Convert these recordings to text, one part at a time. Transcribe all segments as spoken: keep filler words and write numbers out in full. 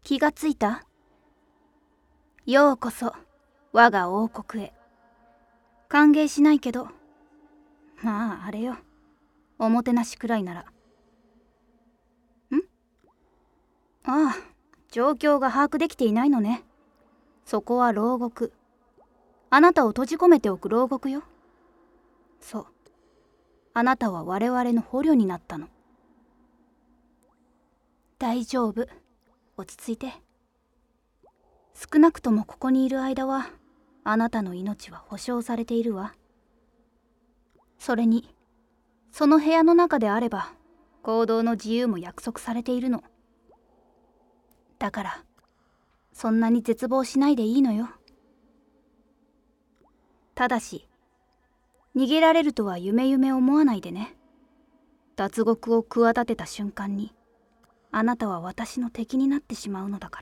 気がついた？ようこそ我が王国へ。歓迎しないけど、まああれよ、おもてなしくらいなら。ん？ああ、状況が把握できていないのね。そこは牢獄。あなたを閉じ込めておく牢獄よ。そう、あなたは我々の捕虜になったの。大丈夫、落ち着いて。少なくともここにいる間はあなたの命は保証されているわ。それにその部屋の中であれば行動の自由も約束されているの。だからそんなに絶望しないでいいのよ。ただし逃げられるとは夢夢思わないでね。脱獄を企てた瞬間にあなたは私の敵になってしまうのだから。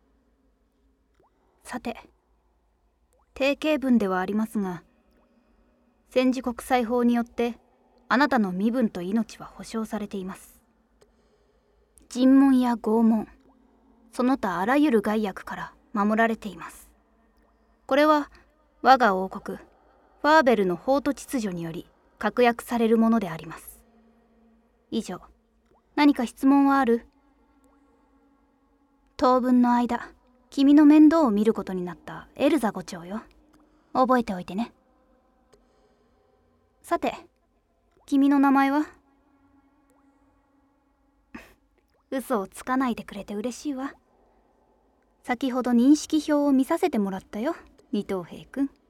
さて、定型文ではありますが、戦時国際法によってあなたの身分と命は保証されています。尋問や拷問、その他あらゆる害悪から守られています。これは我が王国ファーベルの法と秩序により確約されるものであります。以上。何か質問はある？当分の間君の面倒を見ることになったエルザ伍長よ。覚えておいてね。さて、君の名前は？嘘をつかないでくれて嬉しいわ。先ほど認識表を見させてもらったよ、二等兵くん。ん？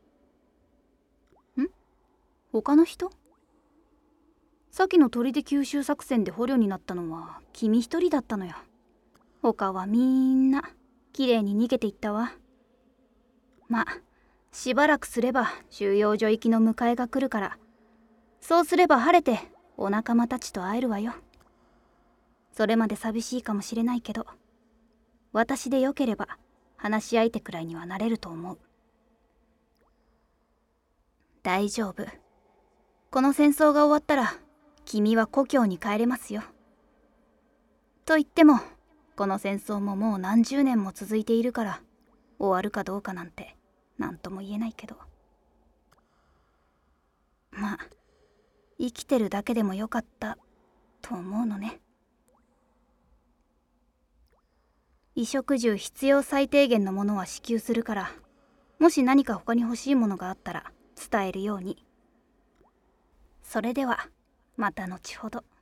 他の人？さっきの砦吸収作戦で捕虜になったのは君一人だったのよ。他はみんなきれいに逃げていったわ。まあしばらくすれば収容所行きの迎えが来るから、そうすれば晴れてお仲間たちと会えるわよ。それまで寂しいかもしれないけど、私でよければ話し相手くらいにはなれると思う。大丈夫。この戦争が終わったら君は故郷に帰れますよ。と言ってもこの戦争ももう何十年も続いているから、終わるかどうかなんて何とも言えないけど、まあ生きてるだけでもよかったと思うのね。衣食住必要最低限のものは支給するから、もし何か他に欲しいものがあったら伝えるように。それではまた後ほど。